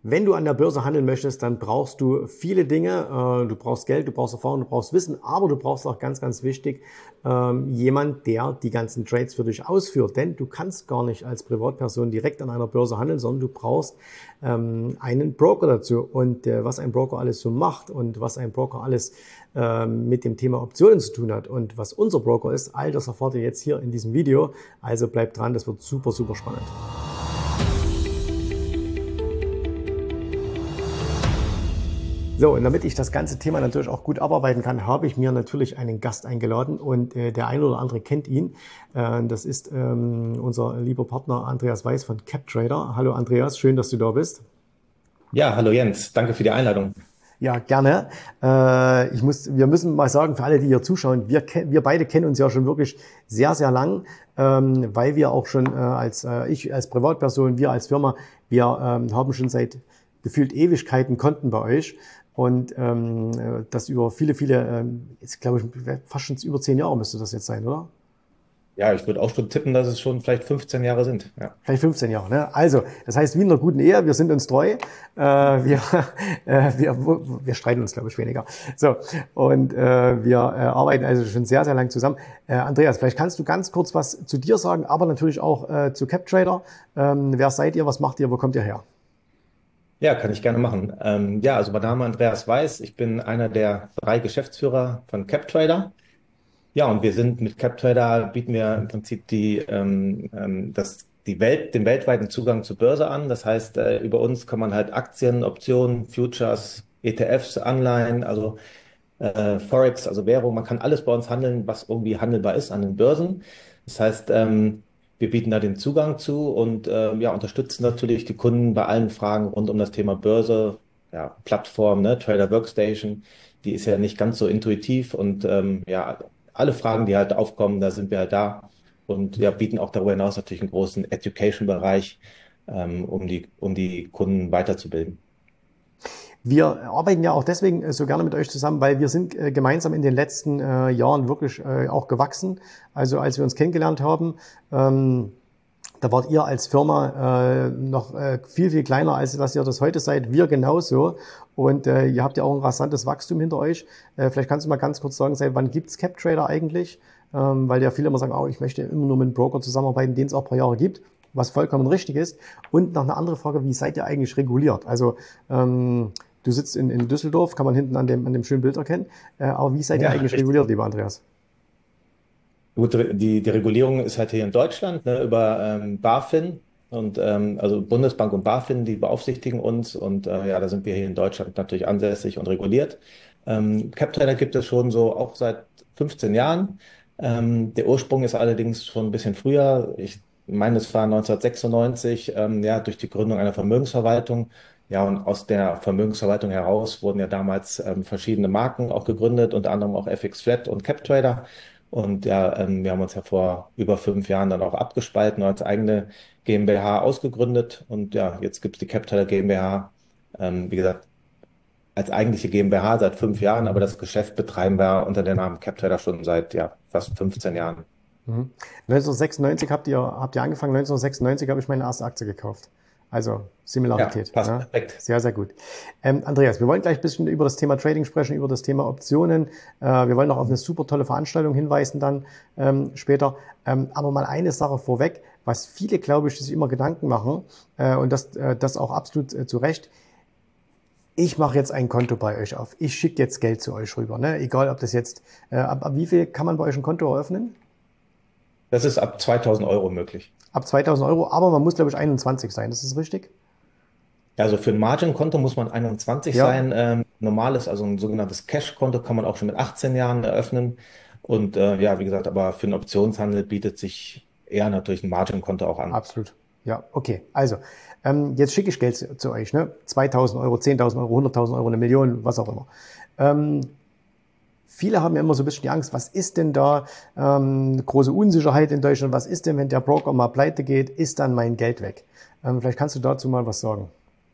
Wenn du an der Börse handeln möchtest, dann brauchst du viele Dinge. Du brauchst Geld, du brauchst Erfahrung, du brauchst Wissen, aber du brauchst auch ganz, ganz wichtig, jemand, der die ganzen Trades für dich ausführt. Denn du kannst gar nicht als Privatperson direkt an einer Börse handeln, sondern du brauchst einen Broker dazu. Und was ein Broker alles so macht und was ein Broker alles mit dem Thema Optionen zu tun hat und was unser Broker ist, all das erfahrt ihr jetzt hier in diesem Video. Also bleibt dran, das wird super, super spannend. So, und damit ich das ganze Thema natürlich auch gut abarbeiten kann, habe ich mir natürlich einen Gast eingeladen und der eine oder andere kennt ihn. Das ist unser lieber Partner Andreas Weiß von CapTrader. Hallo Andreas, schön, dass du da bist. Ja, hallo Jens, danke für die Einladung. Ja, gerne. Wir müssen mal sagen, für alle, die hier zuschauen, wir beide kennen uns ja schon wirklich sehr, sehr lang, weil wir auch schon ich als Privatperson, wir als Firma, wir haben schon seit gefühlt Ewigkeiten Konten bei euch. Und das über viele, viele, jetzt glaube ich, fast schon über 10 Jahre müsste das jetzt sein, oder? Ja, ich würde auch schon tippen, dass es schon vielleicht 15 Jahre sind. Ja. Vielleicht 15 Jahre, ne? Also, das heißt, wie in einer guten Ehe, wir sind uns treu. Wir streiten uns, glaube ich, weniger. So, und wir arbeiten also schon sehr, sehr lang zusammen. Andreas, vielleicht kannst du ganz kurz was zu dir sagen, aber natürlich auch zu CapTrader. Wer seid ihr, was macht ihr, wo kommt ihr her? Ja, kann ich gerne machen. Ja, also mein Name ist Andreas Weiß. Ich bin einer der 3 Geschäftsführer von CapTrader. Ja, und wir sind mit CapTrader bieten wir im Prinzip den weltweiten Zugang zur Börse an. Das heißt, über uns kann man halt Aktien, Optionen, Futures, ETFs, Anleihen, also Forex, also Währung. Man kann alles bei uns handeln, was irgendwie handelbar ist an den Börsen. Das heißt, wir bieten da den Zugang zu und ja, unterstützen natürlich die Kunden bei allen Fragen rund um das Thema Börse, ja, Plattform, ne, Trader Workstation. Die ist ja nicht ganz so intuitiv und ja, alle Fragen, die halt aufkommen, da sind wir halt da und ja, bieten auch darüber hinaus natürlich einen großen Education-Bereich, um die Kunden weiterzubilden. Wir arbeiten ja auch deswegen so gerne mit euch zusammen, weil wir sind gemeinsam in den letzten Jahren wirklich auch gewachsen. Also als wir uns kennengelernt haben, da wart ihr als Firma noch viel, viel kleiner, als was ihr das heute seid. Wir genauso. Und ihr habt ja auch ein rasantes Wachstum hinter euch. Vielleicht kannst du mal ganz kurz sagen, seit wann gibt's CapTrader eigentlich? Weil ja viele immer sagen, oh, ich möchte immer nur mit einem Broker zusammenarbeiten, den es auch ein paar Jahre gibt, was vollkommen richtig ist. Und noch eine andere Frage, wie seid ihr eigentlich reguliert? Also du sitzt in Düsseldorf, kann man hinten an dem schönen Bild erkennen. Aber wie seid ihr Ja, eigentlich richtig. reguliert, lieber Andreas? Gut, die Regulierung ist halt hier in Deutschland, ne, über BaFin und also Bundesbank und BaFin, die beaufsichtigen uns und ja, da sind wir hier in Deutschland natürlich ansässig und reguliert. CapTrader gibt es schon so auch seit 15 Jahren. Der Ursprung ist allerdings schon ein bisschen früher. Ich meine, es war 1996, ja, durch die Gründung einer Vermögensverwaltung. Ja, und aus der Vermögensverwaltung heraus wurden ja damals verschiedene Marken auch gegründet, unter anderem auch FX Flat und CapTrader. Und ja, wir haben uns ja vor über 5 Jahren dann auch abgespalten und als eigene GmbH ausgegründet. Und ja, jetzt gibt es die Capteler GmbH, wie gesagt, als eigentliche GmbH seit 5 Jahren, aber das Geschäft betreiben wir unter dem Namen Capteler schon seit ja, fast 15 Jahren. Mhm. 1996 habt ihr angefangen, 1996 habe ich meine erste Aktie gekauft. Also Ja, Similarität. passt Ne? perfekt. Sehr, sehr gut. Andreas, wir wollen gleich ein bisschen über das Thema Trading sprechen, über das Thema Optionen. Wir wollen noch auf eine super tolle Veranstaltung hinweisen dann später. Aber mal eine Sache vorweg, was viele, glaube ich, sich immer Gedanken machen und das auch absolut zu Recht. Ich mache jetzt ein Konto bei euch auf. Ich schicke jetzt Geld zu euch rüber. Ne? Egal, ob das jetzt, ab wie viel kann man bei euch ein Konto eröffnen? Das ist ab 2000 € möglich. Ab 2000 Euro, aber man muss, glaube ich, 21 sein. Das ist richtig? Also für ein Margin-Konto muss man 21 Ja, sein. Normales, also ein sogenanntes Cash-Konto kann man auch schon mit 18 Jahren eröffnen. Und ja, wie gesagt, aber für den Optionshandel bietet sich eher natürlich ein Margin-Konto auch an. absolut. Ja, okay. Also, jetzt schicke ich Geld zu euch. Ne? 2000 Euro, 10.000 Euro, 100.000 Euro, eine Million, was auch immer. Ähm, Viele haben ja immer so ein bisschen die Angst, was ist denn da große Unsicherheit in Deutschland? Was ist denn, wenn der Broker mal pleite geht? Ist dann mein Geld weg? Vielleicht kannst du dazu mal was sagen.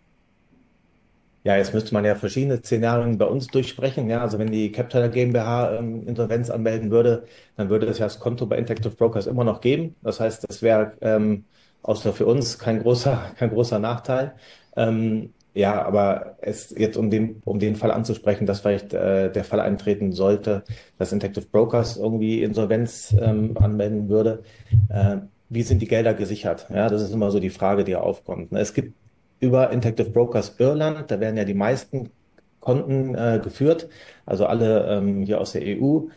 Ja, jetzt müsste man ja verschiedene Szenarien bei uns durchsprechen. Ja, also wenn die Capitaler GmbH Insolvenz anmelden würde, dann würde es ja das Konto bei Interactive Brokers immer noch geben. Das heißt, das wäre außer für uns kein großer Nachteil. Ja, aber es jetzt um den Fall anzusprechen, dass vielleicht der Fall eintreten sollte, dass Interactive Brokers irgendwie Insolvenz anmelden würde. Äh, Wie sind die Gelder gesichert? Ja, das ist immer so die Frage, die aufkommt. Ne? Es gibt über Interactive Brokers Irland, da werden ja die meisten Konten geführt, also alle hier aus der EU.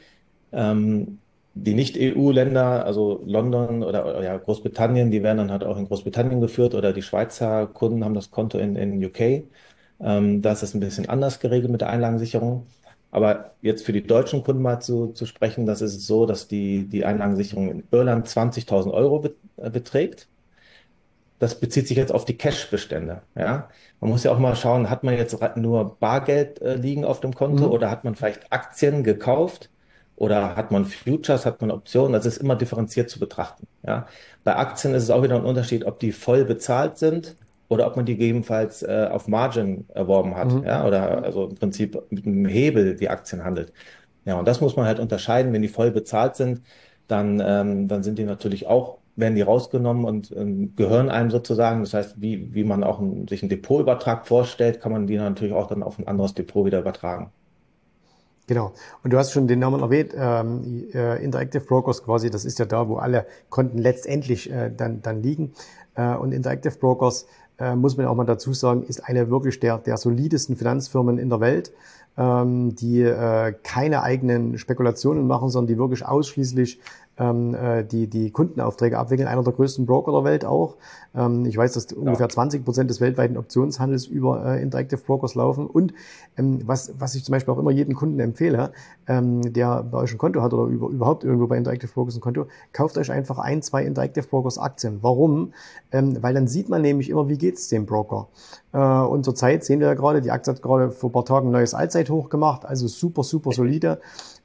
Die Nicht-EU-Länder, also London oder ja, Großbritannien, die werden dann halt auch in Großbritannien geführt oder die Schweizer Kunden haben das Konto in UK. Da ist es ein bisschen anders geregelt mit der Einlagensicherung. Aber jetzt für die deutschen Kunden mal zu sprechen, das ist es so, dass die Einlagensicherung in Irland 20.000 Euro beträgt. Das bezieht sich jetzt auf die Cash-Bestände. Ja? Man muss ja auch mal schauen, hat man jetzt nur Bargeld liegen auf dem Konto Mhm. oder hat man vielleicht Aktien gekauft oder hat man Futures, hat man Optionen? Das ist immer differenziert zu betrachten. Ja? Bei Aktien ist es auch wieder ein Unterschied, ob die voll bezahlt sind oder ob man die gegebenenfalls auf Margin erworben hat. Mhm. Ja? Oder also im Prinzip mit einem Hebel die Aktien handelt. Ja, und das muss man halt unterscheiden. Wenn die voll bezahlt sind, dann sind die natürlich auch, werden die rausgenommen und gehören einem sozusagen. Das heißt, wie man auch sich einen Depotübertrag vorstellt, kann man die natürlich auch dann auf ein anderes Depot wieder übertragen. Genau. Und du hast schon den Namen erwähnt, Interactive Brokers quasi, das ist ja da, wo alle Konten letztendlich dann liegen. Und Interactive Brokers, muss man auch mal dazu sagen, ist eine wirklich der solidesten Finanzfirmen in der Welt, die keine eigenen Spekulationen machen, sondern die wirklich ausschließlich die Kundenaufträge abwickeln. Einer der größten Broker der Welt auch. Ich weiß, dass ungefähr Ja. 20% des weltweiten Optionshandels über Interactive Brokers laufen. Und was ich zum Beispiel auch immer jedem Kunden empfehle, der bei euch ein Konto hat oder überhaupt irgendwo bei Interactive Brokers ein Konto, kauft euch einfach ein, zwei Interactive Brokers Aktien. Warum? Weil dann sieht man nämlich immer, wie geht es dem Broker. Und zurzeit sehen wir ja gerade, die Aktie hat gerade vor ein paar Tagen ein neues Allzeithoch gemacht, also super, super solide.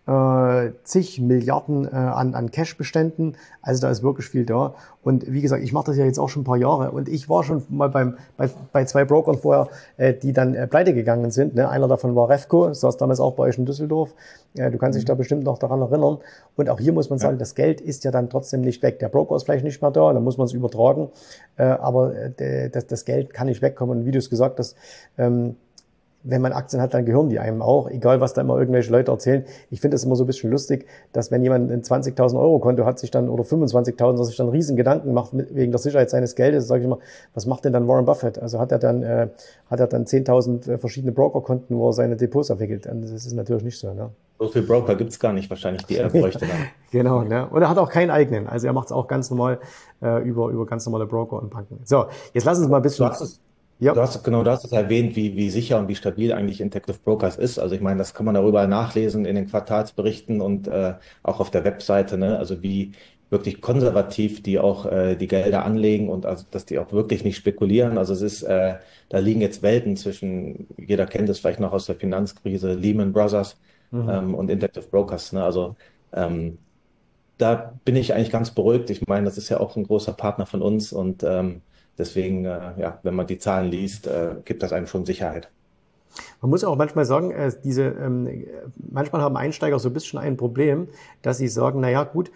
Zig Milliarden an Cash-Beständen. Also da ist wirklich viel da. Und wie gesagt, ich mache das ja jetzt auch schon ein paar Jahre. Und ich war schon mal bei zwei Brokern vorher, die dann pleite gegangen sind. Ne? Einer davon war Refco, das saß damals auch bei euch in Düsseldorf. Du kannst dich da Mhm. bestimmt noch daran erinnern. Und auch hier muss man sagen, Ja. das Geld ist ja dann trotzdem nicht weg. Der Broker ist vielleicht nicht mehr da, dann muss man es übertragen. Aber das Geld kann nicht wegkommen. Und wie du es gesagt hast, wenn man Aktien hat, dann gehören die einem auch, egal was da immer irgendwelche Leute erzählen. Ich finde es immer so ein bisschen lustig, dass wenn jemand ein 20.000 Euro Konto hat, sich dann, oder 25.000, dass sich dann riesen Gedanken macht wegen der Sicherheit seines Geldes, sage ich immer, was macht denn dann Warren Buffett? Also hat er dann 10.000 verschiedene Brokerkonten, wo er seine Depots abwickelt. Und das ist natürlich nicht so, ne? So viel Broker gibt es gar nicht wahrscheinlich, die er bräuchte dann. Genau, ne? Und er hat auch keinen eigenen. Also er macht es auch ganz normal über ganz normale Broker und Banken. So, jetzt lass uns mal ein Du bisschen, hast es, ja, du hast es erwähnt, wie sicher und wie stabil eigentlich Interactive Brokers ist. Also ich meine, das kann man darüber nachlesen in den Quartalsberichten und auch auf der Webseite, ne? Also wie wirklich konservativ die auch die Gelder anlegen und also dass die auch wirklich nicht spekulieren. Also es ist, da liegen jetzt Welten zwischen, jeder kennt es vielleicht noch aus der Finanzkrise, Lehman Brothers und Interactive Brokers, ne? Also ähm, da bin ich eigentlich ganz beruhigt. Ich meine, das ist ja auch ein großer Partner von uns und deswegen, ja, wenn man die Zahlen liest, gibt das einem schon Sicherheit. man muss auch manchmal sagen, manchmal haben Einsteiger so ein bisschen ein Problem, dass sie sagen, naja, gut,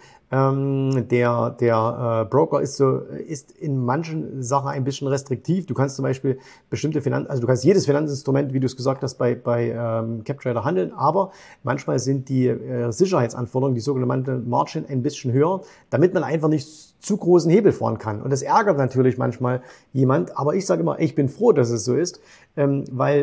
der Broker ist in manchen Sachen ein bisschen restriktiv. Du kannst zum Beispiel also du kannst jedes Finanzinstrument, wie du es gesagt hast, bei CapTrader handeln, aber manchmal sind die Sicherheitsanforderungen, die sogenannte Margin, ein bisschen höher, damit man einfach nicht zu großen Hebel fahren kann. Und das ärgert natürlich manchmal jemand, aber ich sage immer, ich bin froh, dass es so ist, weil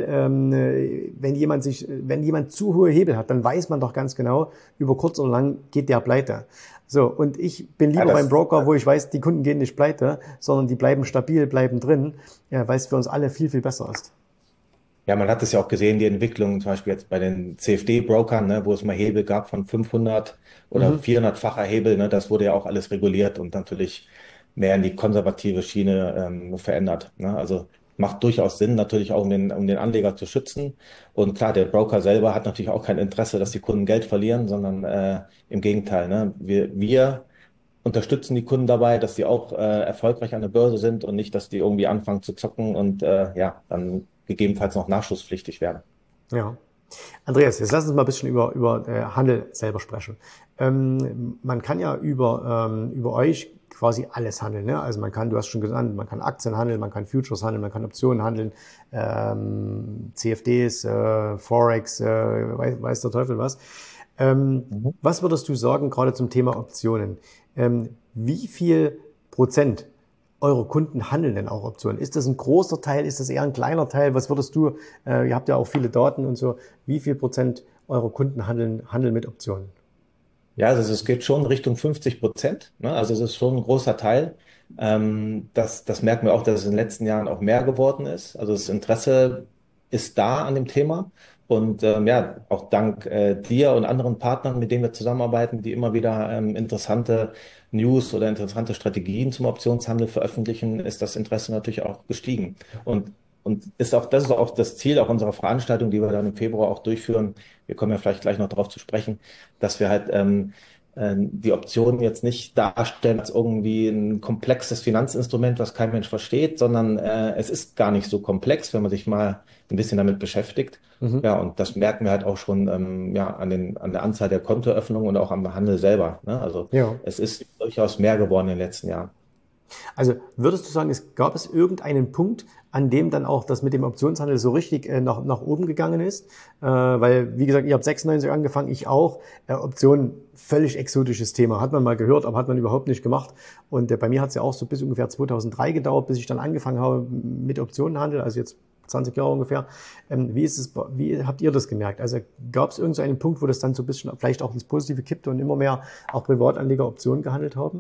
wenn jemand zu hohe Hebel hat, dann weiß man doch ganz genau, über kurz oder lang geht der pleite. So, und ich bin Ja, lieber beim Broker, wo ich weiß, die Kunden gehen nicht pleite, sondern die bleiben stabil, bleiben drin, ja, weil es für uns alle viel, viel besser ist. ja, man hat es ja auch gesehen, die Entwicklung zum Beispiel jetzt bei den CFD-Brokern, ne, wo es mal Hebel gab von 500 oder Mhm. 400-facher Hebel, ne, das wurde ja auch alles reguliert und natürlich mehr in die konservative Schiene verändert. Ne? Also macht durchaus Sinn, natürlich auch um den Anleger zu schützen. Und klar, der Broker selber hat natürlich auch kein Interesse, dass die Kunden Geld verlieren, sondern im Gegenteil. Ne? Wir unterstützen die Kunden dabei, dass sie auch erfolgreich an der Börse sind und nicht, dass die irgendwie anfangen zu zocken und ja, dann gegebenenfalls noch nachschusspflichtig werden. Ja. Andreas, jetzt lass uns mal ein bisschen über Handel selber sprechen. Man kann ja über euch quasi alles handeln. Ne? Also man kann, du hast schon genannt, man kann Aktien handeln, man kann Futures handeln, man kann Optionen handeln, CFDs, Forex, weiß der Teufel was. Mhm. Was würdest du sagen, gerade zum Thema Optionen? Wie viel Prozent eurer Kunden handeln denn auch Optionen? Ist das ein großer Teil? Ist das eher ein kleiner Teil? Was würdest du, ihr habt ja auch viele Daten und so, wie viel Prozent eurer Kunden handeln mit Optionen? Ja, also es geht schon Richtung 50%, ne? Also es ist schon ein großer Teil. Das merken wir auch, dass es in den letzten Jahren auch mehr geworden ist. Also das Interesse ist da an dem Thema. Und ja, auch dank dir und anderen Partnern, mit denen wir zusammenarbeiten, die immer wieder interessante News oder interessante Strategien zum Optionshandel veröffentlichen, ist das Interesse natürlich auch gestiegen. Und das ist auch das Ziel auch unserer Veranstaltung, die wir dann im Februar auch durchführen. Wir kommen ja vielleicht gleich noch darauf zu sprechen, dass wir halt die Optionen jetzt nicht darstellen als irgendwie ein komplexes Finanzinstrument, was kein Mensch versteht, sondern es ist gar nicht so komplex, wenn man sich mal ein bisschen damit beschäftigt. Mhm. Ja, und das merken wir halt auch schon ja, an der Anzahl der Kontoeröffnungen und auch am Handel selber. Ne? Also Ja. es ist durchaus mehr geworden in den letzten Jahren. Also würdest du sagen, gab es irgendeinen Punkt, an dem dann auch das mit dem Optionshandel so richtig nach oben gegangen ist? Weil, wie gesagt, ihr habt 96 angefangen, ich auch. Optionen, völlig exotisches Thema. Hat man mal gehört, aber hat man überhaupt nicht gemacht. Und bei mir hat es ja auch so bis ungefähr 2003 gedauert, bis ich dann angefangen habe mit Optionenhandel, also jetzt 20 Jahre ungefähr. Wie habt ihr das gemerkt? Also gab es irgend so einen Punkt, wo das dann so ein bisschen vielleicht auch ins Positive kippte und immer mehr auch Privatanleger Optionen gehandelt haben?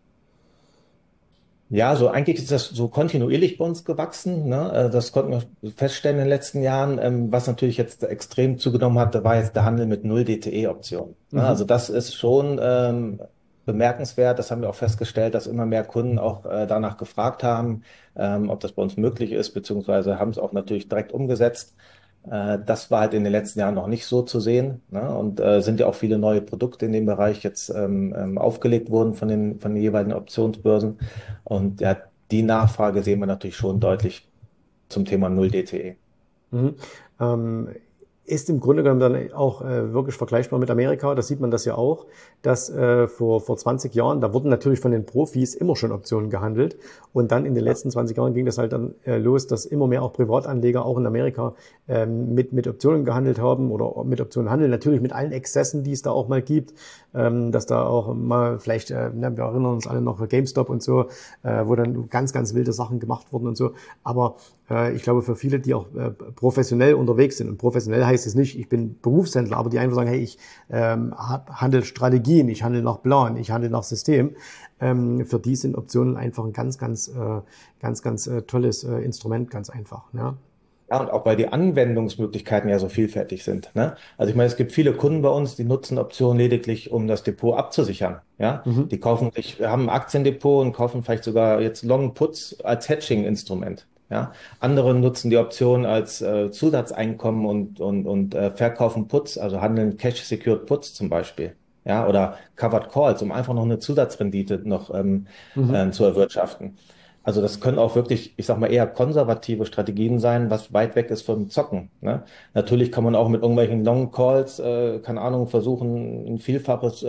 Ja, so eigentlich ist das so kontinuierlich bei uns gewachsen. Ne? Das konnten wir feststellen in den letzten Jahren. Was natürlich jetzt extrem zugenommen hat, da war jetzt der Handel mit Null DTE-Optionen. Ne? Mhm. Also das ist schon bemerkenswert. Das haben wir auch festgestellt, dass immer mehr Kunden auch danach gefragt haben, ob das bei uns möglich ist, beziehungsweise haben es auch natürlich direkt umgesetzt. Das war halt in den letzten Jahren noch nicht so zu sehen. Ne? Und sind ja auch viele neue Produkte in dem Bereich jetzt aufgelegt worden von den jeweiligen Optionsbörsen. Und ja, die Nachfrage sehen wir natürlich schon deutlich zum Thema Null DTE. Mhm. Ähm, ist im Grunde genommen dann auch wirklich vergleichbar mit Amerika. Da sieht man das ja auch, dass vor 20 Jahren, da wurden natürlich von den Profis immer schon Optionen gehandelt. Und dann in den Ja. letzten 20 Jahren ging das halt dann los, dass immer mehr auch Privatanleger auch in Amerika mit Optionen gehandelt haben oder mit Optionen handeln. Natürlich mit allen Exzessen, die es da auch mal gibt, dass da auch mal vielleicht, wir erinnern uns alle noch GameStop und so, wo dann ganz, ganz wilde Sachen gemacht wurden und so. Aber ich glaube, für viele, die auch professionell unterwegs sind, und professionell heißt es nicht, ich bin Berufshändler, aber die einfach sagen, hey, ich handle Strategien, ich handle nach Plan, ich handle nach System. Für die sind Optionen einfach ein ganz tolles Instrument, ganz einfach. Ja. Ja, und auch weil die Anwendungsmöglichkeiten ja so vielfältig sind. Ne? Also ich meine, es gibt viele Kunden bei uns, die nutzen Optionen lediglich, um das Depot abzusichern. Ja, Mhm. die kaufen sich, haben ein Aktiendepot und kaufen vielleicht sogar jetzt Long Puts als Hedging-Instrument. Ja, andere nutzen die Option als Zusatzeinkommen und verkaufen Puts, also handeln Cash-Secured Puts zum Beispiel. Ja, oder Covered Calls, um einfach noch eine Zusatzrendite noch Mhm. zu erwirtschaften. Also das können auch wirklich, ich sag mal, eher konservative Strategien sein, was weit weg ist vom Zocken. Ne? Natürlich kann man auch mit irgendwelchen Long Calls, keine Ahnung, versuchen, ein Vielfaches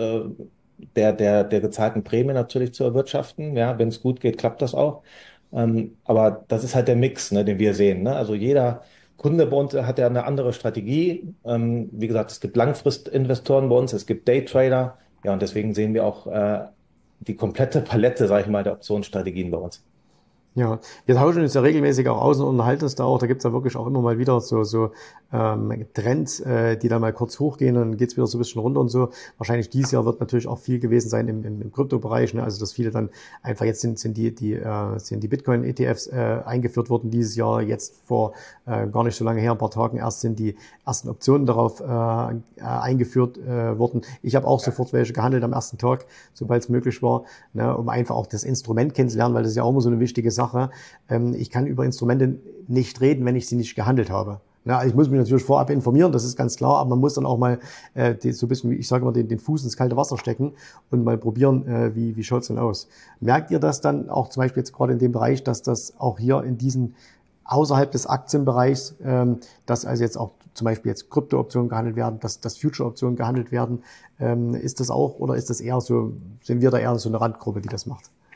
der gezahlten Prämie natürlich zu erwirtschaften. Ja, wenn es gut geht, klappt das auch. Aber das ist halt der Mix, ne, den wir sehen. Ne? Also jeder Kunde bei uns hat ja eine andere Strategie. Wie gesagt, es gibt Langfristinvestoren bei uns, es gibt Daytrader. Ja, und deswegen sehen wir auch die komplette Palette, sage ich mal, der Optionsstrategien bei uns. Ja, wir tauschen uns ja regelmäßig auch aus und unterhalten uns da auch. Da gibt's ja wirklich auch immer mal wieder so Trends, die dann mal kurz hochgehen und dann geht's wieder so ein bisschen runter und so. Wahrscheinlich dieses Jahr wird natürlich auch viel gewesen sein im Kryptobereich. Ne? Also dass viele dann einfach jetzt sind die Bitcoin-ETFs eingeführt worden dieses Jahr. Jetzt vor gar nicht so lange her, ein paar Tagen erst sind die ersten Optionen darauf eingeführt worden. Ich habe auch sofort welche gehandelt am ersten Tag, sobald es möglich war, ne? Um einfach auch das Instrument kennenzulernen, weil das ist ja auch immer so eine wichtige Sache. Ich kann über Instrumente nicht reden, wenn ich sie nicht gehandelt habe. Ja, ich muss mich natürlich vorab informieren, das ist ganz klar, aber man muss dann auch mal so ein bisschen, wie ich sage immer, den Fuß ins kalte Wasser stecken und mal probieren, wie schaut's denn aus. Merkt ihr das dann auch zum Beispiel jetzt gerade in dem Bereich, dass das auch hier in diesen außerhalb des Aktienbereichs, dass also jetzt auch zum Beispiel jetzt Krypto-Optionen gehandelt werden, dass Future-Optionen gehandelt werden, ist das auch oder ist das eher so, sind wir da eher so eine Randgruppe, die das macht?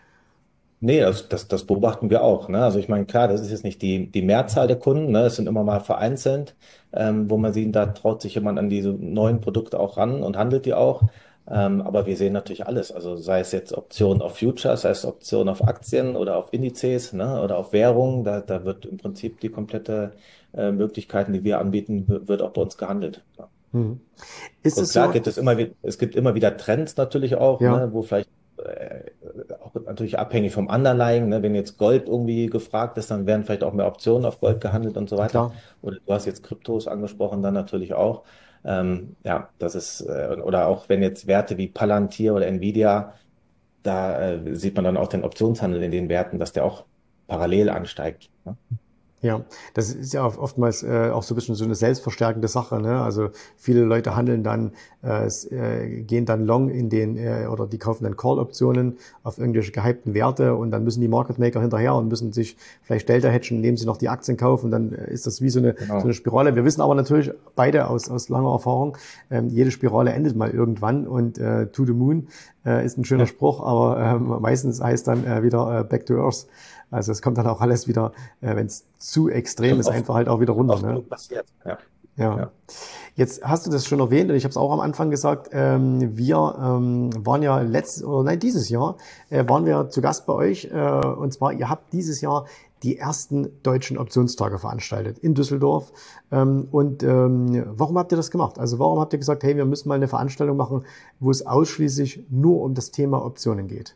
Nee, das beobachten wir auch. Ne? Also ich meine, klar, das ist jetzt nicht die Mehrzahl der Kunden, ne? Es sind immer mal vereinzelt, wo man sieht, da traut sich jemand an diese neuen Produkte auch ran und handelt die auch. Aber wir sehen natürlich alles. Also sei es jetzt Optionen auf Futures, sei es Optionen auf Aktien oder auf Indizes, ne? Oder auf Währungen, da wird im Prinzip die komplette Möglichkeiten, die wir anbieten, wird auch bei uns gehandelt. Ja. Mhm. Ist Und es klar so? gibt es es gibt immer wieder Trends natürlich auch, Ja, ne, wo vielleicht auch natürlich abhängig vom Underlying, ne, wenn jetzt Gold irgendwie gefragt ist, dann werden vielleicht auch mehr Optionen auf Gold gehandelt und so weiter. klar. Oder du hast jetzt Kryptos angesprochen, dann natürlich auch. Ja, das ist, oder auch wenn jetzt Werte wie Palantir oder Nvidia, da sieht man dann auch den Optionshandel in den Werten, dass der auch parallel ansteigt. Ne? Ja, das ist ja oftmals auch so ein bisschen so eine selbstverstärkende Sache. Ne? Also viele Leute handeln dann, gehen dann long in den oder die kaufen dann Call-Optionen auf irgendwelche gehypten Werte und dann müssen die Market Maker hinterher und müssen sich vielleicht Delta hedgen, indem sie noch die Aktien kaufen. Dann ist das wie so eine Genau. Spirale. Wir wissen aber natürlich beide aus langer Erfahrung, jede Spirale endet mal irgendwann und to the moon ist ein schöner Ja, Spruch, aber meistens heißt dann wieder back to earth. Also es kommt dann auch alles wieder, wenn es zu extrem ist, einfach halt auch wieder runter. oft Ne? genug passiert. Ja, Ja. ja. Jetzt hast du das schon erwähnt und ich habe es auch am Anfang gesagt, wir waren ja letztes oder nein, dieses Jahr waren wir zu Gast bei euch und zwar ihr habt dieses Jahr die ersten deutschen Optionstage veranstaltet in Düsseldorf. Warum habt ihr das gemacht? Also warum habt ihr gesagt, hey, wir müssen mal eine Veranstaltung machen, wo es ausschließlich nur um das Thema Optionen geht?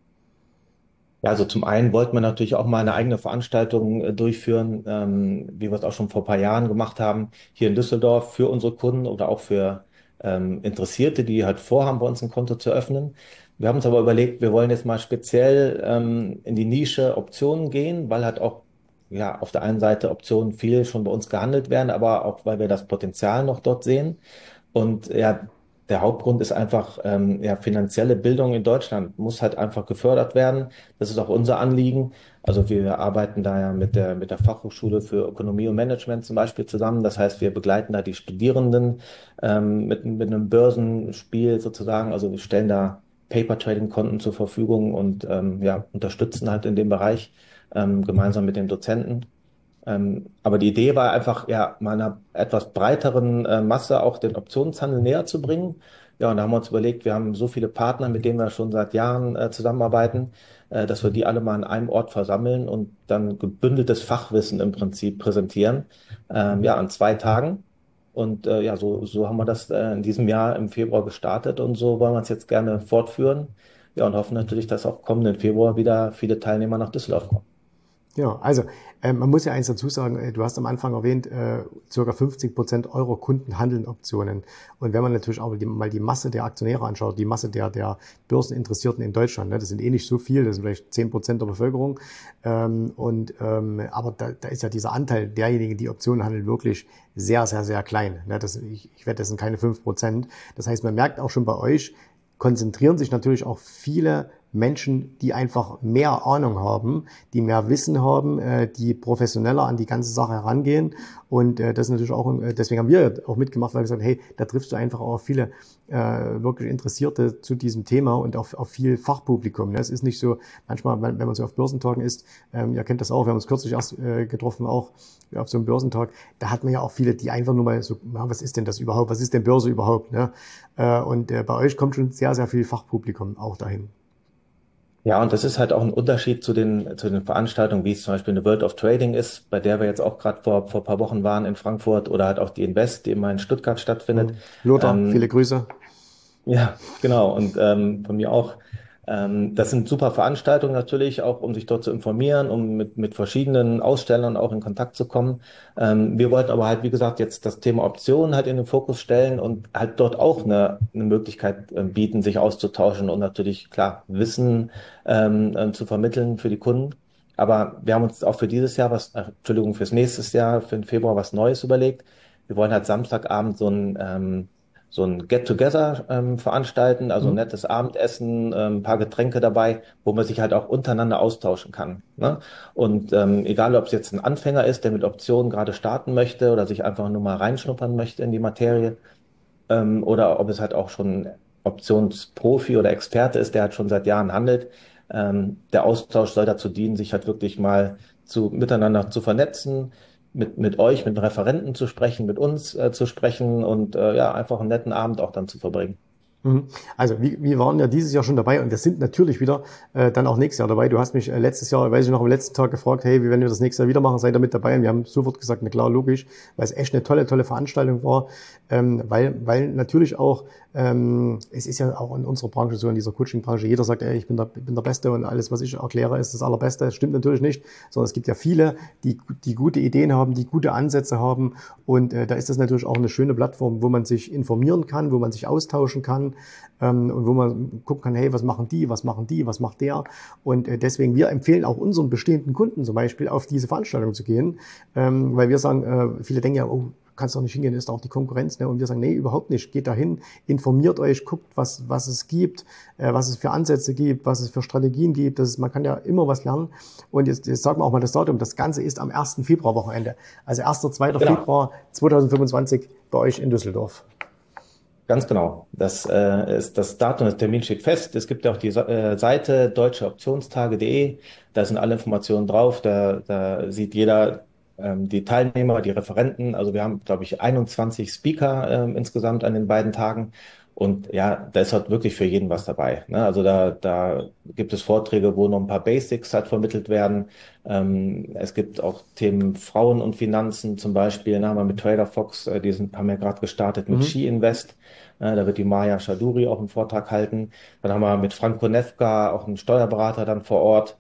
Ja, also zum einen wollten wir natürlich auch mal eine eigene Veranstaltung durchführen, wie wir es auch schon vor ein paar Jahren gemacht haben, hier in Düsseldorf für unsere Kunden oder auch für Interessierte, die halt vorhaben, bei uns ein Konto zu öffnen. Wir haben uns aber überlegt, wir wollen jetzt mal speziell in die Nische Optionen gehen, weil halt auch ja auf der einen Seite Optionen viel schon bei uns gehandelt werden, aber auch weil wir das Potenzial noch dort sehen. Und ja, der Hauptgrund ist einfach, ja, finanzielle Bildung in Deutschland muss halt einfach gefördert werden. Das ist auch unser Anliegen. Also wir arbeiten da ja mit der Fachhochschule für Ökonomie und Management zum Beispiel zusammen. Das heißt, wir begleiten da die Studierenden mit einem Börsenspiel sozusagen. Also wir stellen da Paper-Trading-Konten zur Verfügung und ja, unterstützen halt in dem Bereich gemeinsam mit den Dozenten. Aber die Idee war einfach, ja, mal einer etwas breiteren Masse auch den Optionshandel näher zu bringen. Ja, und da haben wir uns überlegt, wir haben so viele Partner, mit denen wir schon seit Jahren zusammenarbeiten, dass wir die alle mal an einem Ort versammeln und dann gebündeltes Fachwissen im Prinzip präsentieren, ja, an 2 Tagen. Und ja, so haben wir das in diesem Jahr im Februar gestartet und so wollen wir es jetzt gerne fortführen. Ja, und hoffen natürlich, dass auch kommenden Februar wieder viele Teilnehmer nach Düsseldorf kommen. Ja, also man muss ja eins dazu sagen, du hast am Anfang erwähnt, circa 50% eurer Kunden handeln Optionen. Und wenn man natürlich auch mal die Masse der Aktionäre anschaut, die Masse der Börseninteressierten in Deutschland, ne, das sind eh nicht so viel, das sind vielleicht 10% der Bevölkerung. Aber da ist ja dieser Anteil derjenigen, die Optionen handeln, wirklich sehr, sehr, sehr klein. Ne, ich wette, das sind keine 5%. Das heißt, man merkt auch schon bei euch, konzentrieren sich natürlich auch viele Menschen, die einfach mehr Ahnung haben, die mehr Wissen haben, die professioneller an die ganze Sache herangehen. Und das ist natürlich auch, deswegen haben wir auch mitgemacht, weil wir gesagt haben, hey, da triffst du einfach auch viele wirklich Interessierte zu diesem Thema und auf viel Fachpublikum. Ne? Es ist nicht so, manchmal, wenn man so auf Börsentagen ist, ihr kennt das auch, wir haben uns kürzlich erst getroffen, auch auf so einem Börsentag, da hat man ja auch viele, die einfach nur mal so, na, was ist denn das überhaupt, was ist denn Börse überhaupt? Ne? Bei euch kommt schon sehr, sehr viel Fachpublikum auch dahin. Ja, und das ist halt auch ein Unterschied zu den Veranstaltungen, wie es zum Beispiel eine World of Trading ist, bei der wir jetzt auch gerade vor ein paar Wochen waren in Frankfurt oder halt auch die Invest, die immer in Stuttgart stattfindet. Lothar, viele Ähm, Grüße. ja, genau. Und von mir auch. Das sind super Veranstaltungen natürlich, auch um sich dort zu informieren, um mit verschiedenen Ausstellern auch in Kontakt zu kommen. Wir wollten aber halt, wie gesagt, jetzt das Thema Optionen halt in den Fokus stellen und halt dort auch eine Möglichkeit bieten, sich auszutauschen und natürlich, klar, Wissen zu vermitteln für die Kunden. Aber wir haben uns auch für dieses Jahr Entschuldigung, fürs nächste Jahr, für den Februar was Neues überlegt. Wir wollen halt Samstagabend so ein Get-Together veranstalten, also ein Mhm. nettes Abendessen, ein paar Getränke dabei, wo man sich halt auch untereinander austauschen kann. Ne? Und egal, ob es jetzt ein Anfänger ist, der mit Optionen gerade starten möchte oder sich einfach nur mal reinschnuppern möchte in die Materie, oder ob es halt auch schon Optionsprofi oder Experte ist, der halt schon seit Jahren handelt. Der Austausch soll dazu dienen, sich halt wirklich mal miteinander zu vernetzen, mit euch, mit Referenten zu sprechen, mit uns zu sprechen und ja, einfach einen netten Abend auch dann zu verbringen. Mhm. Also wir waren ja dieses Jahr schon dabei und wir sind natürlich wieder dann auch nächstes Jahr dabei. Du hast mich letztes Jahr, weiß ich noch, am letzten Tag gefragt, hey, wie werden wir das nächste Jahr wieder machen? Seid ihr mit dabei? Und wir haben sofort gesagt, na klar, logisch, weil es echt eine tolle Veranstaltung war, weil natürlich auch, es ist ja auch in unserer Branche so, in dieser Coaching-Branche, jeder sagt, ey, ich bin der Beste und alles, was ich erkläre, ist das Allerbeste. Das stimmt natürlich nicht, sondern es gibt ja viele, die gute Ideen haben, die gute Ansätze haben und da ist das natürlich auch eine schöne Plattform, wo man sich informieren kann, wo man sich austauschen kann, und wo man gucken kann, hey, was machen die, was machen die, was macht der? Und deswegen, wir empfehlen auch unseren bestehenden Kunden zum Beispiel, auf diese Veranstaltung zu gehen, weil wir sagen, viele denken ja, oh, kannst doch nicht hingehen, ist auch die Konkurrenz. Ne? Und wir sagen, nee, überhaupt nicht. Geht dahin, informiert euch, guckt, was es gibt, was es für Ansätze gibt, was es für Strategien gibt. Man kann ja immer was lernen. Und jetzt sagen wir auch mal das Datum. Das Ganze ist am 1. Februar-Wochenende. Also 1. 2. Genau. Februar 2025 bei euch in Düsseldorf. Ganz genau. Das ist das Datum, das Termin steht fest. Es gibt ja auch die Seite deutscheoptionstage.de. Da sind alle Informationen drauf. Da sieht jeder die Teilnehmer, die Referenten. Also wir haben, glaube ich, 21 Speaker insgesamt an den beiden Tagen. Und ja, da ist halt wirklich für jeden was dabei. Ne? Also da gibt es Vorträge, wo noch ein paar Basics halt vermittelt werden. Es gibt auch Themen Frauen und Finanzen zum Beispiel. Da haben wir mit Trader Fox, haben wir gerade gestartet mit Mhm. Ski Invest. Da wird die Maja Chaduri auch einen Vortrag halten. Dann haben wir mit Frank Konevka auch einen Steuerberater dann vor Ort,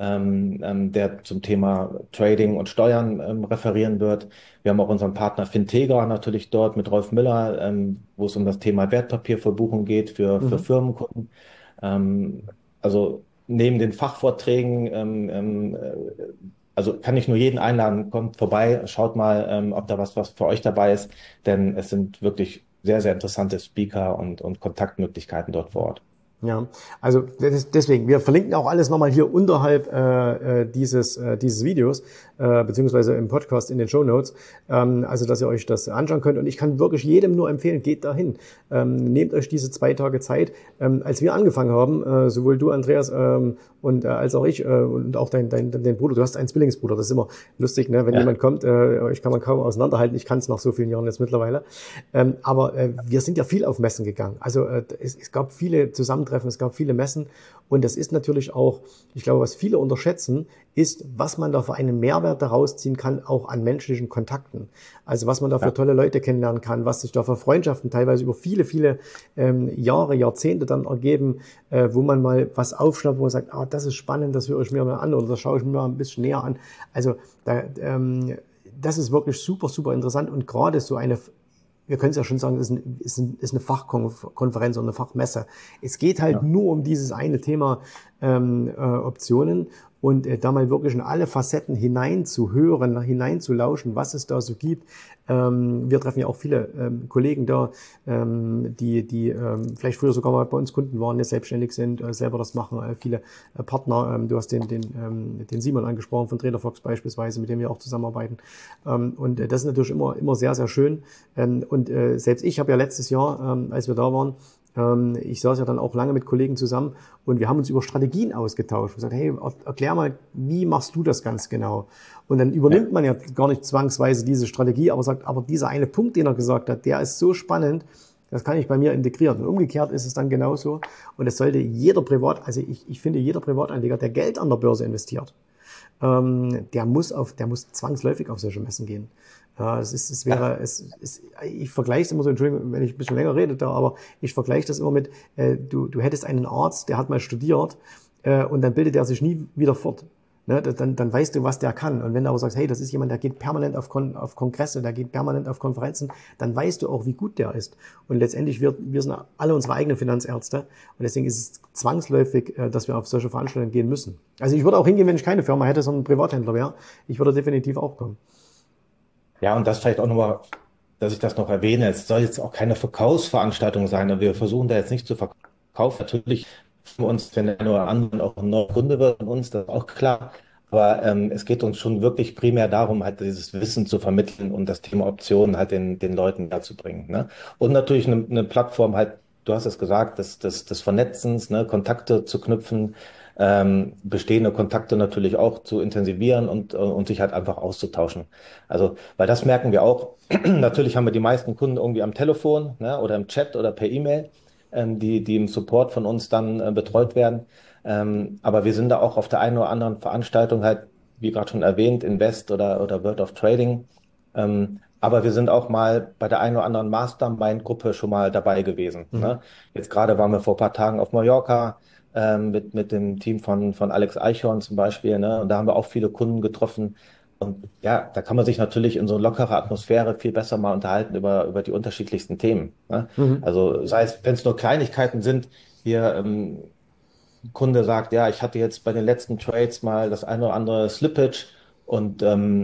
der zum Thema Trading und Steuern referieren wird. Wir haben auch unseren Partner Fintegra natürlich dort mit Rolf Müller, wo es um das Thema Wertpapierverbuchung geht für Mhm. Firmenkunden. Also neben den Fachvorträgen, also kann ich nur jeden einladen, kommt vorbei, schaut mal, ob da was für euch dabei ist, denn es sind wirklich sehr interessante Speaker und Kontaktmöglichkeiten dort vor Ort. Ja, also deswegen, wir verlinken auch alles nochmal hier unterhalb dieses Videos, beziehungsweise im Podcast in den Shownotes, also dass ihr euch das anschauen könnt. Und ich kann wirklich jedem nur empfehlen, geht dahin. Nehmt euch diese 2 Tage Zeit. Als wir angefangen haben, sowohl du, Andreas, und als auch ich und auch dein Bruder, du hast einen Zwillingsbruder, das ist immer lustig, ne? Wenn Ja, jemand kommt, euch kann man kaum auseinanderhalten, ich kann es nach so vielen Jahren jetzt mittlerweile. Aber wir sind ja viel auf Messen gegangen. Also es gab viele Zusammentreffen, es gab viele Messen und das ist natürlich auch, ich glaube, was viele unterschätzen, ist, was man da für einen Mehrwert daraus ziehen kann, auch an menschlichen Kontakten. Also was man da für ja, tolle Leute kennenlernen kann, was sich da für Freundschaften teilweise über viele Jahre, Jahrzehnte dann ergeben, wo man mal was aufschnappt, wo man sagt, ah, das ist spannend, das höre ich mir mal an oder das schaue ich mir mal ein bisschen näher an. Also das ist wirklich super interessant und gerade so eine, wir können es ja schon sagen, ist eine Fachkonferenz oder eine Fachmesse. Es geht halt ja. nur um dieses eine Thema Optionen und da mal wirklich in alle Facetten hineinzuhören, hineinzulauschen, was es da so gibt. Wir treffen ja auch viele Kollegen da, die vielleicht früher sogar mal bei uns Kunden waren, jetzt selbstständig sind, selber das machen, viele Partner. Du hast den Simon angesprochen von TraderFox beispielsweise, mit dem wir auch zusammenarbeiten. Und das ist natürlich immer sehr schön. Und selbst ich habe ja letztes Jahr, als wir da waren, ich saß ja dann auch lange mit Kollegen zusammen und wir haben uns über Strategien ausgetauscht und gesagt, hey, erklär mal, wie machst du das ganz genau? Und dann Ja. übernimmt man ja gar nicht zwangsweise diese Strategie, aber sagt, aber dieser eine Punkt, den er gesagt hat, der ist so spannend, das kann ich bei mir integrieren. Und umgekehrt ist es dann genauso. Und es sollte also ich finde, jeder Privatanleger, der Geld an der Börse investiert, der muss zwangsläufig auf solche Messen gehen. Ja, Ja. ich vergleiche es immer so, Entschuldigung, wenn ich ein bisschen länger rede da, aber ich vergleiche das immer mit, du hättest einen Arzt, der hat mal studiert, und dann bildet er sich nie wieder fort. Ne, dann weißt du, was der kann. Und wenn du aber sagst, hey, das ist jemand, der geht permanent auf Kongresse, der geht permanent auf Konferenzen, dann weißt du auch, wie gut der ist. Und letztendlich, wir sind alle unsere eigenen Finanzärzte. Und deswegen ist es zwangsläufig, dass wir auf solche Veranstaltungen gehen müssen. Also ich würde auch hingehen, wenn ich keine Firma hätte, sondern ein Privathändler wäre. Ich würde definitiv auch kommen. Ja, und das vielleicht auch nochmal, dass ich das noch erwähne. Es soll jetzt auch keine Verkaufsveranstaltung sein. Und wir versuchen da jetzt nicht zu verkaufen. Natürlich freuen wir uns, wenn der eine oder andere auch ein neuer Kunde wird von uns, das ist auch klar. Aber es geht uns schon wirklich primär darum, halt dieses Wissen zu vermitteln und das Thema Optionen halt den Leuten dazu bringen. Ne? Und natürlich eine Plattform halt, du hast es gesagt, des Vernetzens, ne? Kontakte zu knüpfen. bestehende Kontakte natürlich auch zu intensivieren und sich halt einfach auszutauschen. Also, weil das merken wir auch. Natürlich haben wir die meisten Kunden irgendwie am Telefon, ne, oder im Chat oder per E-Mail, die im Support von uns dann betreut werden. Aber wir sind da auch auf der einen oder anderen Veranstaltung halt, wie gerade schon erwähnt, Invest oder World of Trading. Aber wir sind auch mal bei der einen oder anderen Mastermind-Gruppe schon mal dabei gewesen. Mhm. Ne? Jetzt gerade waren wir vor ein paar Tagen auf Mallorca mit dem Team von Alex Eichhorn zum Beispiel. Ne? Und da haben wir auch viele Kunden getroffen. Und ja, da kann man sich natürlich in so lockerer Atmosphäre viel besser mal unterhalten über die unterschiedlichsten Themen. Ne? Mhm. Also sei es, wenn es nur Kleinigkeiten sind, hier ein Kunde sagt, ja, ich hatte jetzt bei den letzten Trades mal das eine oder andere Slippage und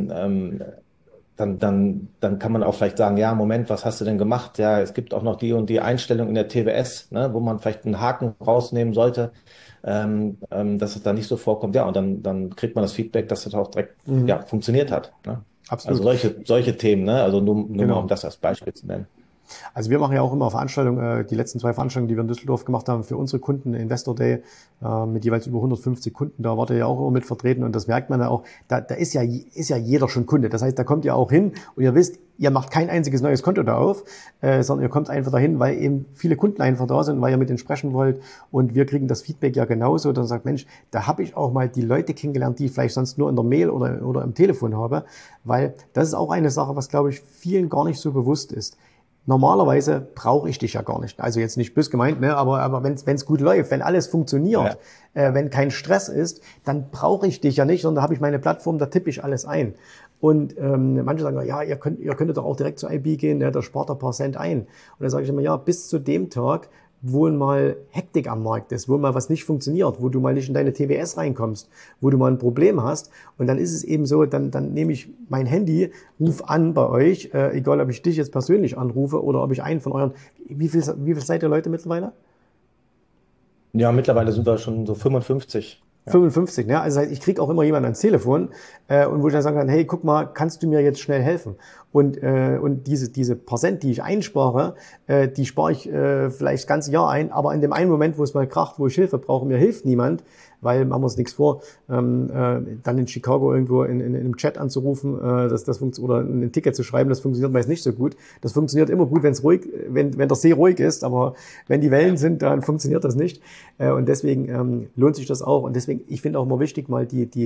dann kann man auch vielleicht sagen, ja, Moment, was hast du denn gemacht? Ja, es gibt auch noch die und die Einstellung in der TWS, ne, wo man vielleicht einen Haken rausnehmen sollte, dass es da nicht so vorkommt. Ja, und dann kriegt man das Feedback, dass das auch direkt, Mhm. ja, funktioniert hat. Ne? Also Absolut. solche Themen, ne? Also nur mal, um Genau. das als Beispiel zu nennen. Also wir machen ja auch immer Veranstaltungen, die letzten 2 Veranstaltungen, die wir in Düsseldorf gemacht haben für unsere Kunden, Investor Day, mit jeweils über 150 Kunden, da wart ihr ja auch immer mit vertreten und das merkt man ja auch, da ist ja jeder schon Kunde. Das heißt, da kommt ihr auch hin und ihr wisst, ihr macht kein einziges neues Konto da auf, sondern ihr kommt einfach dahin, weil eben viele Kunden einfach da sind, weil ihr mit denen sprechen wollt und wir kriegen das Feedback ja genauso, dann sagt, Mensch, da habe ich auch mal die Leute kennengelernt, die ich vielleicht sonst nur in der Mail oder im Telefon habe, weil das ist auch eine Sache, was glaube ich vielen gar nicht so bewusst ist. Normalerweise brauche ich dich ja gar nicht. Also jetzt nicht bös gemeint, ne? Aber wenn es gut läuft, wenn alles funktioniert, Ja. wenn kein Stress ist, dann brauche ich dich ja nicht, sondern da habe ich meine Plattform, da tippe ich alles ein. Und manche sagen, ja, ihr könntet doch auch direkt zu IB gehen, ne? Da spart ihr ein paar Cent ein. Und dann sage ich immer, ja, bis zu dem Tag, wo mal Hektik am Markt ist, wo mal was nicht funktioniert, wo du mal nicht in deine TWS reinkommst, wo du mal ein Problem hast. Und dann ist es eben so, dann nehme ich mein Handy, ruf an bei euch, egal ob ich dich jetzt persönlich anrufe oder ob ich einen von euren, wie viel seid ihr Leute mittlerweile? Ja, mittlerweile sind wir schon so 55. Ja. 55, ne? Also ich kriege auch immer jemanden ans Telefon und wo ich dann sagen kann, hey, guck mal, kannst du mir jetzt schnell helfen? Und diese Prozent, die ich einspare, die spare ich vielleicht das ganze Jahr ein, aber in dem einen Moment, wo es mal kracht, wo ich Hilfe brauche, mir hilft niemand, weil machen wir uns nichts vor, dann in Chicago irgendwo in einem Chat anzurufen, oder ein Ticket zu schreiben, das funktioniert meist nicht so gut. Das funktioniert immer gut, wenn es ruhig, wenn der See ruhig ist, aber wenn die Wellen sind, dann funktioniert das nicht. Und deswegen lohnt sich das auch. Und deswegen, ich finde auch immer wichtig, mal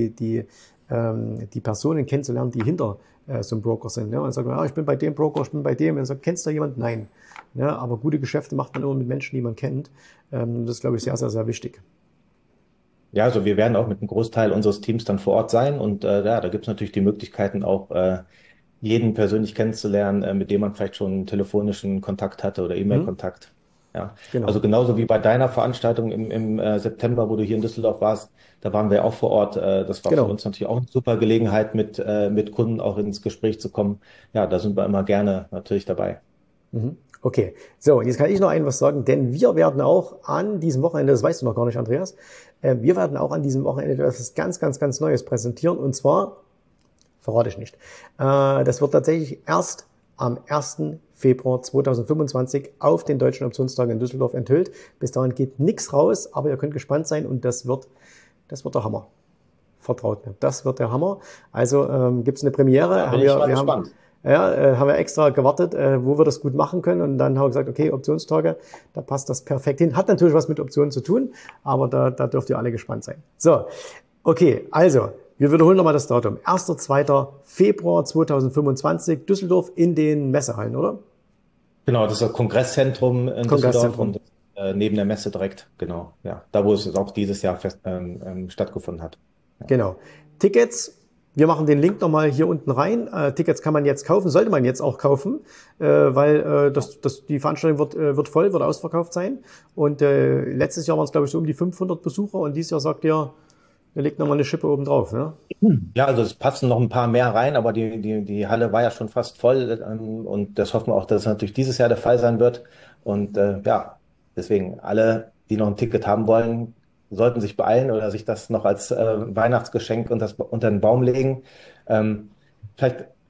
die Personen kennenzulernen, die hinter so einem Broker sind. Ja? Und sagen, ja, ich bin bei dem Broker, ich bin bei dem. Und dann sagt, kennst du jemanden? Nein. Ja, aber gute Geschäfte macht man immer mit Menschen, die man kennt. Das ist, glaube ich, sehr, sehr, sehr wichtig. Ja, also wir werden auch mit einem Großteil unseres Teams dann vor Ort sein und ja, da gibt es natürlich die Möglichkeiten auch jeden persönlich kennenzulernen, mit dem man vielleicht schon telefonischen Kontakt hatte oder Hm? E-Mail-Kontakt. Ja, also Genau, genauso wie bei deiner Veranstaltung im September, wo du hier in Düsseldorf warst, da waren wir auch vor Ort. Das war für genau. uns natürlich auch eine super Gelegenheit, mit Kunden auch ins Gespräch zu kommen. Ja, da sind wir immer gerne natürlich dabei. Mhm. Okay, so, jetzt kann ich noch ein was sagen, denn wir werden auch an diesem Wochenende, das weißt du noch gar nicht, Andreas, wir werden auch an diesem Wochenende etwas ganz, ganz, ganz Neues präsentieren und zwar verrate ich nicht. Das wird tatsächlich erst am 1. Februar 2025 auf den Deutschen Optionstagen in Düsseldorf enthüllt. Bis dahin geht nichts raus, aber ihr könnt gespannt sein und das wird der Hammer. Vertraut mir, das wird der Hammer. Also gibt es eine Da Premiere, bin ich mal gespannt. haben wir extra gewartet, wo wir das gut machen können und dann haben wir gesagt, okay, Optionstage, da passt das perfekt hin. Hat natürlich was mit Optionen zu tun, aber da dürft ihr alle gespannt sein. So, okay, also wir wiederholen nochmal das Datum. 1. 2. Februar 2025, Düsseldorf in den Messehallen, oder? Genau, das ist das Kongresszentrum in Düsseldorf Kongresszentrum. und neben der Messe direkt, genau, ja, da wo es auch dieses Jahr stattgefunden hat. Ja. Genau. Tickets, wir machen den Link nochmal hier unten rein. Tickets kann man jetzt kaufen, sollte man jetzt auch kaufen, weil die Veranstaltung wird voll, wird ausverkauft sein. Und letztes Jahr waren es, glaube ich, so um die 500 Besucher und dieses Jahr sagt ihr legt nochmal eine Schippe oben drauf. Ne? Ja, also es passen noch ein paar mehr rein, aber die Halle war ja schon fast voll und das hoffen wir auch, dass es natürlich dieses Jahr der Fall sein wird. Und ja, deswegen alle, die noch ein Ticket haben wollen, sollten sich beeilen oder sich das noch als Weihnachtsgeschenk unter den Baum legen. Ähm, Vielleicht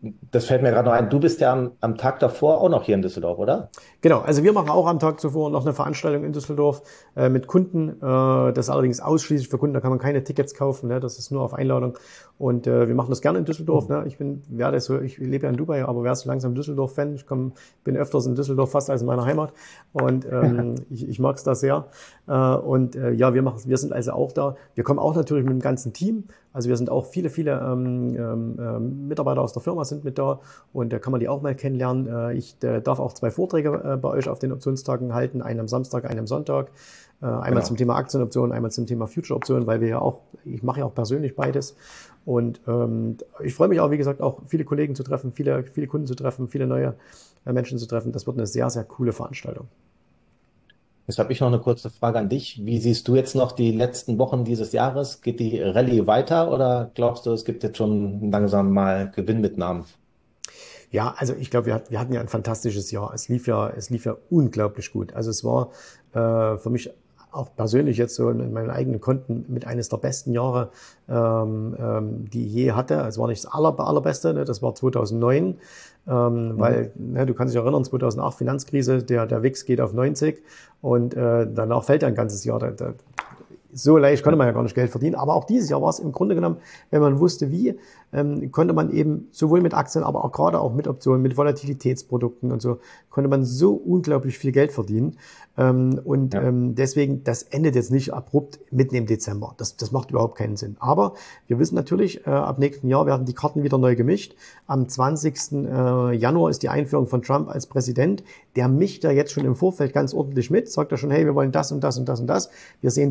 das fällt mir gerade noch ein. Du bist ja am Tag davor auch noch hier in Düsseldorf, oder? Genau, also wir machen auch am Tag zuvor noch eine Veranstaltung in Düsseldorf mit Kunden. Das ist allerdings ausschließlich für Kunden, da kann man keine Tickets kaufen, ne? Das ist nur auf Einladung. Und wir machen das gerne in Düsseldorf. Ne? Ich lebe ja in Dubai, aber werde so langsam Düsseldorf-Fan. Bin öfters in Düsseldorf fast als in meiner Heimat. Und ich mag es da sehr. Ja, wir sind also auch da. Wir kommen auch natürlich mit dem ganzen Team. Also wir sind auch viele Mitarbeiter aus der Firma sind mit da und da kann man die auch mal kennenlernen. Ich darf auch 2 Vorträge bei euch auf den Optionstagen halten, einen am Samstag, einen am Sonntag. Einmal zum Genau. Thema Aktienoptionen, einmal zum Thema Future-Optionen, weil ich mache ja auch persönlich beides. Und ich freue mich auch, wie gesagt, auch viele Kollegen zu treffen, viele Kunden zu treffen, viele neue Menschen zu treffen. Das wird eine sehr, sehr coole Veranstaltung. Jetzt habe ich noch eine kurze Frage an dich. Wie siehst du jetzt noch die letzten Wochen dieses Jahres? Geht die Rallye weiter oder glaubst du, es gibt jetzt schon langsam mal Gewinnmitnahmen? Ja, also ich glaube, wir hatten ja ein fantastisches Jahr. Es lief ja unglaublich gut. Also es war für mich auch persönlich jetzt so in meinen eigenen Konten mit eines der besten Jahre, die ich je hatte. Es war nicht das allerbeste, ne? Das war 2009, Mhm. weil ne, du kannst dich erinnern, 2008 Finanzkrise, der WIX geht auf 90 und danach fällt er ein ganzes Jahr. So leicht konnte Ja, man ja gar nicht Geld verdienen. Aber auch dieses Jahr war es im Grunde genommen, wenn man wusste wie, konnte man eben sowohl mit Aktien, aber auch gerade auch mit Optionen, mit Volatilitätsprodukten und so, konnte man so unglaublich viel Geld verdienen. ja, Deswegen, das endet jetzt nicht abrupt mitten im Dezember. Das macht überhaupt keinen Sinn. Aber wir wissen natürlich, ab nächsten Jahr werden die Karten wieder neu gemischt. Am 20. Januar ist die Einführung von Trump als Präsident. Der mischt ja jetzt schon im Vorfeld ganz ordentlich mit, sagt er schon, hey, wir wollen das und das und das und das. Wir sehen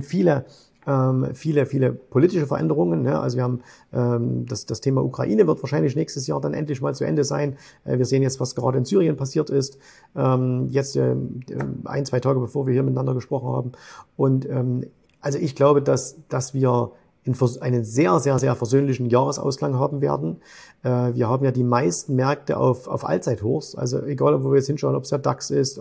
viele politische Veränderungen. Ne? Also wir haben das Thema Ukraine wird wahrscheinlich nächstes Jahr dann endlich mal zu Ende sein. Wir sehen jetzt, was gerade in Syrien passiert ist. Jetzt 1, 2 Tage bevor wir hier miteinander gesprochen haben. Und also ich glaube, dass wir einen sehr, sehr, sehr versöhnlichen Jahresausklang haben werden. Wir haben ja die meisten Märkte auf Allzeithochs. Also egal, wo wir jetzt hinschauen, ob es der DAX ist,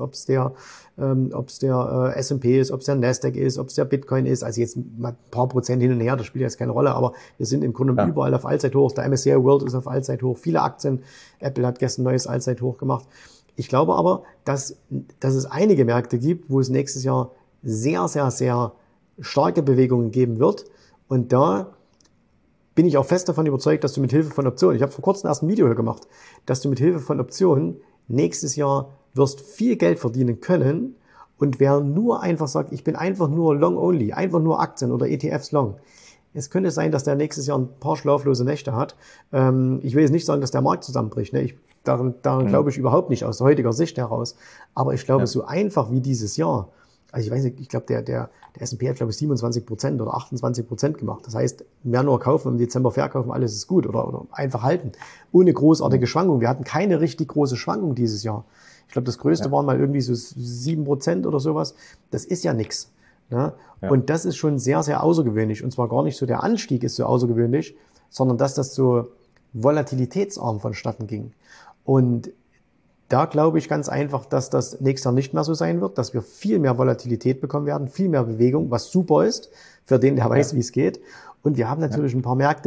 ob es der S&P ist, ob es der Nasdaq ist, ob es der Bitcoin ist. Also jetzt mal ein paar Prozent hin und her, das spielt jetzt keine Rolle, aber wir sind im Grunde ja. überall auf Allzeithochs. Der MSCI World ist auf Allzeithoch. Viele Aktien. Apple hat gestern ein neues Allzeithoch gemacht. Ich glaube aber, dass es einige Märkte gibt, wo es nächstes Jahr sehr, sehr, sehr starke Bewegungen geben wird. Und da bin ich auch fest davon überzeugt, dass du mit Hilfe von Optionen, ich habe vor kurzem erst ein Video hier gemacht, dass du mit Hilfe von Optionen nächstes Jahr wirst viel Geld verdienen können. Und wer nur einfach sagt, ich bin einfach nur long only, einfach nur Aktien oder ETFs long, es könnte sein, dass der nächstes Jahr ein paar schlaflose Nächte hat. Ich will jetzt nicht sagen, dass der Markt zusammenbricht. Ne? Daran glaube Mhm. ich überhaupt nicht aus heutiger Sicht heraus. Aber ich glaube, Ja, so einfach wie dieses Jahr, also ich weiß nicht, ich glaube, der S&P hat, glaube ich, 27% oder 28% gemacht. Das heißt, im Januar kaufen, im Dezember verkaufen, alles ist gut oder einfach halten. Ohne großartige mhm. Schwankungen. Wir hatten keine richtig große Schwankung dieses Jahr. Ich glaube, das größte Ja, waren mal irgendwie so 7% oder sowas. Das ist ja nix. Ne? ja. Und das ist schon sehr, sehr außergewöhnlich. Und zwar gar nicht so der Anstieg ist so außergewöhnlich, sondern dass das so volatilitätsarm vonstatten ging. Und da glaube ich ganz einfach, dass das nächstes Jahr nicht mehr so sein wird, dass wir viel mehr Volatilität bekommen werden, viel mehr Bewegung, was super ist für den, der weiß, Ja, wie es geht. Und wir haben ja, natürlich ein paar Märkte,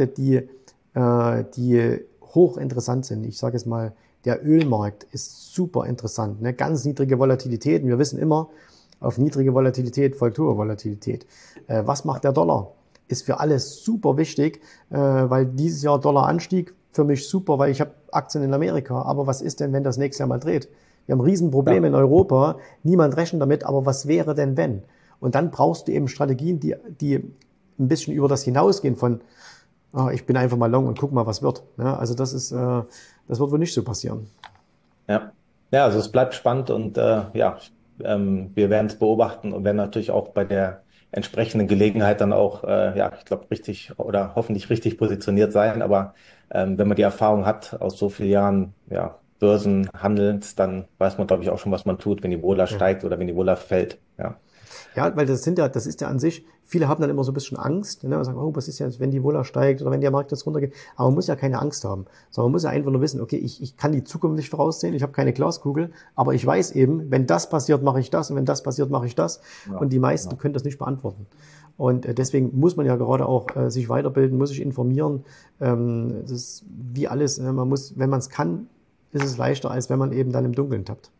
die hochinteressant sind. Ich sage jetzt mal, der Ölmarkt ist super interessant. Ne? Ganz niedrige Volatilität. Und wir wissen immer, auf niedrige Volatilität folgt hohe Volatilität. Was macht der Dollar? Ist für alles super wichtig, weil dieses Jahr Dollaranstieg für mich super, weil ich habe Aktien in Amerika. Aber was ist denn, wenn das nächstes Jahr mal dreht? Wir haben Riesenprobleme klar. in Europa. Niemand rechnet damit. Aber was wäre denn, wenn? Und dann brauchst du eben Strategien, die ein bisschen über das hinausgehen von, ich bin einfach mal long und guck mal, was wird. Ja, also das wird wohl nicht so passieren. Ja. Ja, also es bleibt spannend und ja, wir werden es beobachten und werden natürlich auch bei der entsprechenden Gelegenheit dann auch, ja, ich glaube, richtig oder hoffentlich richtig positioniert sein. Aber wenn man die Erfahrung hat aus so vielen Jahren, ja, Börsenhandelns, dann weiß man, glaube ich, auch schon, was man tut, wenn die Vola Ja. steigt oder wenn die Vola fällt. Ja. Ja, weil das ist ja an sich, viele haben dann immer so ein bisschen Angst, ne, und sagen, oh, was ist jetzt, wenn die Vola steigt oder wenn der Markt jetzt runtergeht. Aber man muss ja keine Angst haben, sondern man muss ja einfach nur wissen, okay, ich kann die Zukunft nicht voraussehen, ich habe keine Glaskugel, aber ich weiß eben, wenn das passiert, mache ich das und wenn das passiert, mache ich das. Ja, Und die meisten ja. können das nicht beantworten. Und deswegen muss man ja gerade auch sich weiterbilden, muss sich informieren. Das ist wie alles, man muss, wenn man es kann, ist es leichter, als wenn man eben dann im Dunkeln tappt.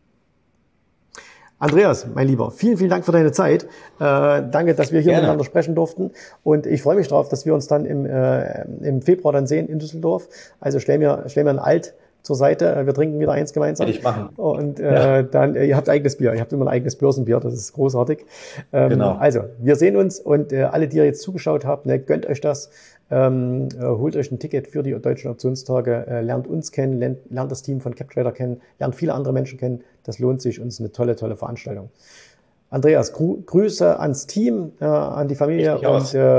Andreas, mein Lieber, vielen, vielen Dank für deine Zeit. Danke, dass wir hier Gerne. miteinander sprechen durften. Und ich freue mich darauf, dass wir uns dann im Februar dann sehen in Düsseldorf. Also stell mir ein Alt zur Seite. Wir trinken wieder eins Werde gemeinsam. ich machen. Und Ja, dann, ihr habt eigenes Bier. Ihr habt immer ein eigenes Börsenbier. Das ist großartig. genau. Also, wir sehen uns und alle, die ihr jetzt zugeschaut habt, ne, gönnt euch das. Holt euch ein Ticket für die deutschen Optionstage, lernt uns kennen, lernt das Team von CapTrader kennen, lernt viele andere Menschen kennen. Das lohnt sich und ist eine tolle, tolle Veranstaltung. Andreas, Grüße ans Team, an die Familie Richtig und aus.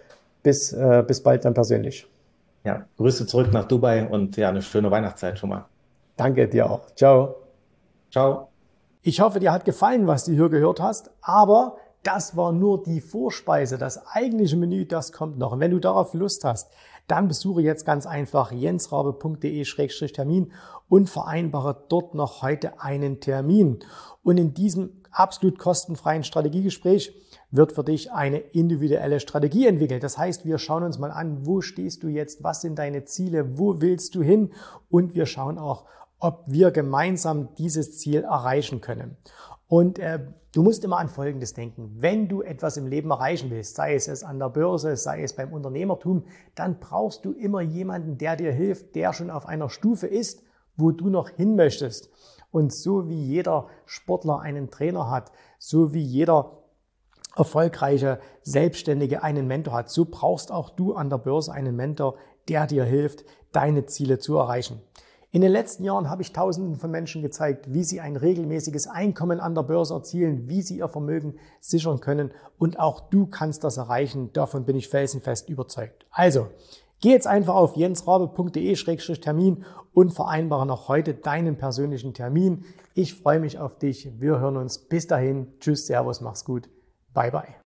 bis bald dann persönlich. Ja, Grüße zurück nach Dubai und ja, eine schöne Weihnachtszeit schon mal. Danke dir auch. Ciao. Ciao. Ich hoffe, dir hat gefallen, was du hier gehört hast, aber das war nur die Vorspeise. Das eigentliche Menü, das kommt noch. Und wenn du darauf Lust hast, dann besuche jetzt ganz einfach jensrabe.de/termin und vereinbare dort noch heute einen Termin. Und in diesem absolut kostenfreien Strategiegespräch wird für dich eine individuelle Strategie entwickelt. Das heißt, wir schauen uns mal an, wo stehst du jetzt, was sind deine Ziele, wo willst du hin und wir schauen auch, ob wir gemeinsam dieses Ziel erreichen können. Und du musst immer an Folgendes denken. Wenn du etwas im Leben erreichen willst, sei es an der Börse, sei es beim Unternehmertum, dann brauchst du immer jemanden, der dir hilft, der schon auf einer Stufe ist, wo du noch hin möchtest. Und so wie jeder Sportler einen Trainer hat, so wie jeder erfolgreiche Selbstständige einen Mentor hat, so brauchst auch du an der Börse einen Mentor, der dir hilft, deine Ziele zu erreichen. In den letzten Jahren habe ich Tausenden von Menschen gezeigt, wie sie ein regelmäßiges Einkommen an der Börse erzielen, wie sie ihr Vermögen sichern können und auch du kannst das erreichen. Davon bin ich felsenfest überzeugt. Also, geh jetzt einfach auf jensrabe.de/termin und vereinbare noch heute deinen persönlichen Termin. Ich freue mich auf dich. Wir hören uns. Bis dahin. Tschüss, Servus, mach's gut. Bye, bye.